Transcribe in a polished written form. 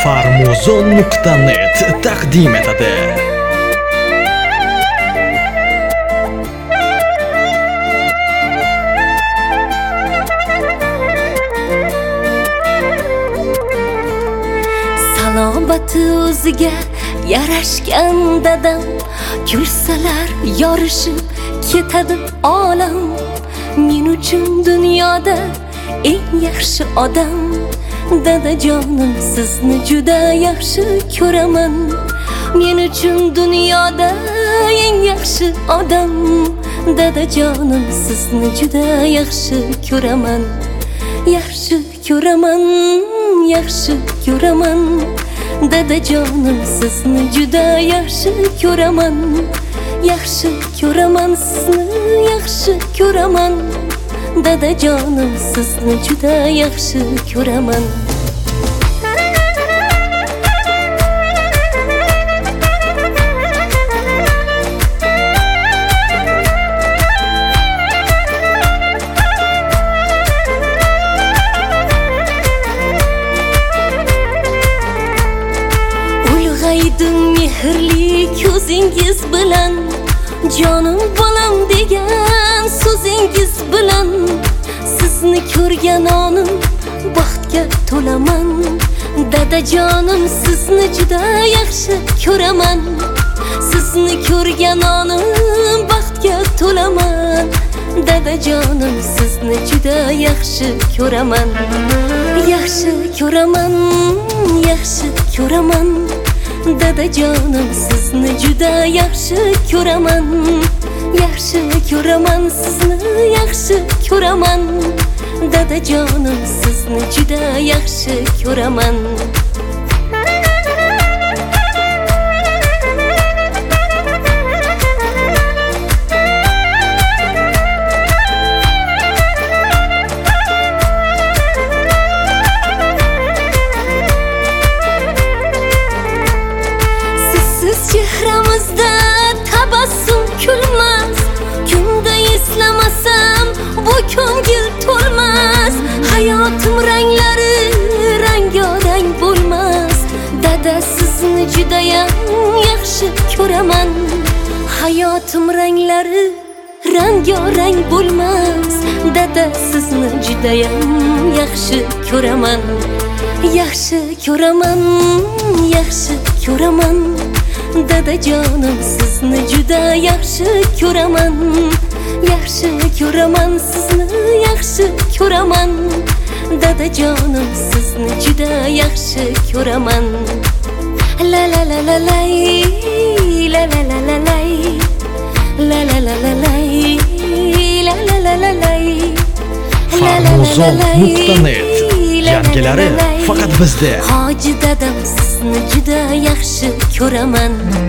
Farmozon.net taqdim etadi. Salobati o'ziga yarashgan dadam, kulsalar yorishib ketadi olam. Men uchun dunyoda eng yaxshi odam, dadajonim sizni juda yaxshi ko'raman. Men uchun dunyoda eng yaxshi odam, dadajonim sizni juda yaxshi ko'raman. Yaxshi ko'raman, yaxshi ko'raman, dadajonim sizni juda yaxshi ko'raman. Yaxshi ko'raman, sizni yaxshi ko'raman, dadajonim sizni juda yaxshi ko'raman. Ulg'aydim mehrli ko'zingiz bilan, jonim bolam degan so'zingiz bilan. Sizni ko'rgan onim baxtga to'laman, dadajonim sizni juda yaxshi ko'raman. Sizni ko'rgan onim baxtga to'laman, dadajonim sizni juda yaxshi ko'raman. Yaxshi ko'raman, yaxshi ko'raman, dadajonim sizni juda yaxshi ko'raman. Yaxshi ko'raman, sizni yaxshi ko'raman, dadajonim sizni juda yaxshi ko'raman. Chehramizda tabassum kulmas, kunda eslamasam bu ko'ngil to'lmas. Hayotim ranglari rang-yorang bo'lmas, dada sizni judayam yaxshi ko'raman. Hayotim ranglari rang-yorang bo'lmas, dada sizni judayam yaxshi ko'raman. Yaxshi ko'raman, yaxshi ko'raman, dadajonim sizni juda yaxshi ko'raman. Yaxshi ko'raman, sizni yaxshi ko'raman, dadajonim sizni juda yaxshi ko'raman. La la la la la, la la la la la, la la la la la, la la la la la. Farmozon.net yangilari faqat bizda. Hoji dadam sizni juda yaxshi ko'raman.